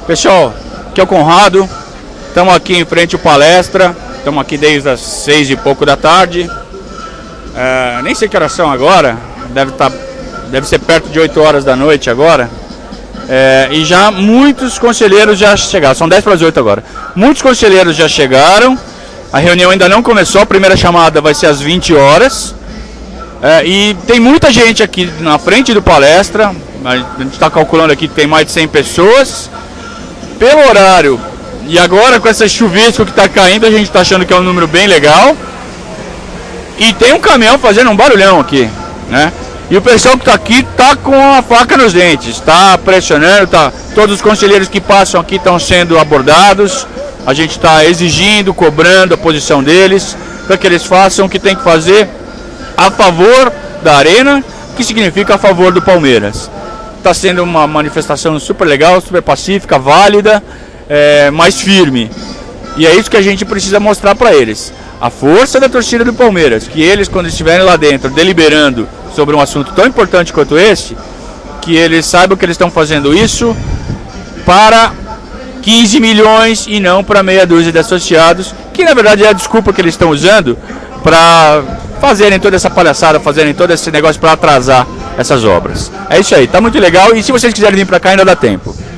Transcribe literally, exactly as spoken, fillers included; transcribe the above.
Pessoal, aqui é o Conrado, estamos aqui em frente ao palestra, estamos aqui desde as seis e pouco da tarde, é, nem sei que horas são agora, deve, tá, deve ser perto de oito horas da noite agora, é, e já muitos conselheiros já chegaram, são dez para as oito agora, muitos conselheiros já chegaram, a reunião ainda não começou, a primeira chamada vai ser às vinte horas, é, e tem muita gente aqui na frente do palestra, a gente está calculando aqui que tem mais de cem pessoas. Pelo horário, e agora com essa chuvisco que está caindo, a gente está achando que é um número bem legal. E tem um caminhão fazendo um barulhão aqui, né? E o pessoal que está aqui está com a faca nos dentes, está pressionando, tá, todos os conselheiros que passam aqui estão sendo abordados. A gente está exigindo, cobrando a posição deles, para que eles façam o que tem que fazer a favor da Arena, que significa a favor do Palmeiras. Está sendo uma manifestação super legal, super pacífica, válida, é, mais firme. E é isso que a gente precisa mostrar para eles. A força da torcida do Palmeiras, que eles, quando estiverem lá dentro deliberando sobre um assunto tão importante quanto esse, que eles saibam que eles estão fazendo isso para quinze milhões e não para meia dúzia de associados, que na verdade é a desculpa que eles estão usando para fazerem toda essa palhaçada, fazerem todo esse negócio para atrasar essas obras. É isso aí, tá muito legal, e se vocês quiserem vir para cá ainda dá tempo.